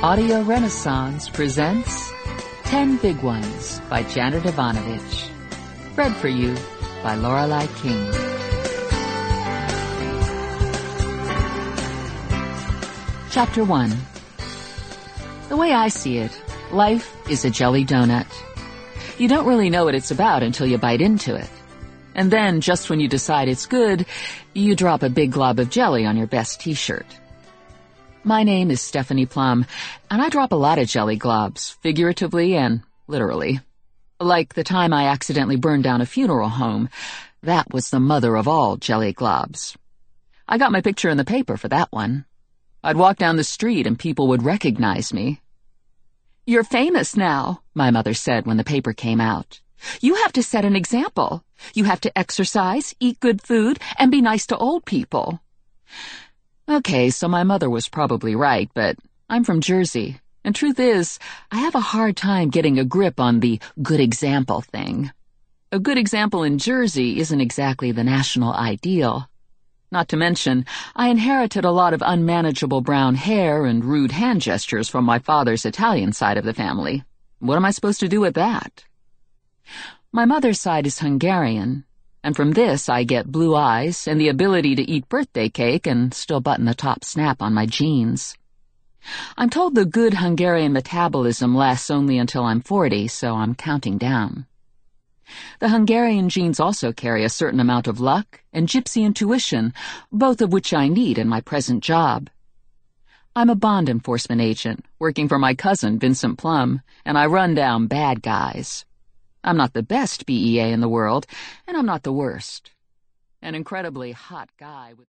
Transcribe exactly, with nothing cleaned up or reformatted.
Audio Renaissance presents Ten Big Ones by Janet Ivanovich. Read for you by Lorelei King. Chapter one. The way I see it, life is a jelly donut. You don't really know what it's about until you bite into it. And then, just when you decide it's good, you drop a big glob of jelly on your best t-shirt. My name is Stephanie Plum, and I drop a lot of jelly globs, figuratively and literally. Like the time I accidentally burned down a funeral home. That was the mother of all jelly globs. I got my picture in the paper for that one. I'd walk down the street and people would recognize me. "You're famous now," my mother said when the paper came out. "You have to set an example. You have to exercise, eat good food, and be nice to old people." Okay, so my mother was probably right, but I'm from Jersey, and truth is, I have a hard time getting a grip on the good example thing. A good example in Jersey isn't exactly the national ideal. Not to mention, I inherited a lot of unmanageable brown hair and rude hand gestures from my father's Italian side of the family. What am I supposed to do with that? My mother's side is Hungarian, and from this I get blue eyes and the ability to eat birthday cake and still button the top snap on my jeans. I'm told the good Hungarian metabolism lasts only until I'm forty, so I'm counting down. The Hungarian genes also carry a certain amount of luck and gypsy intuition, both of which I need in my present job. I'm a bond enforcement agent, working for my cousin, Vincent Plum, and I run down bad guys. I'm not the best B E A in the world, and I'm not the worst. An incredibly hot guy with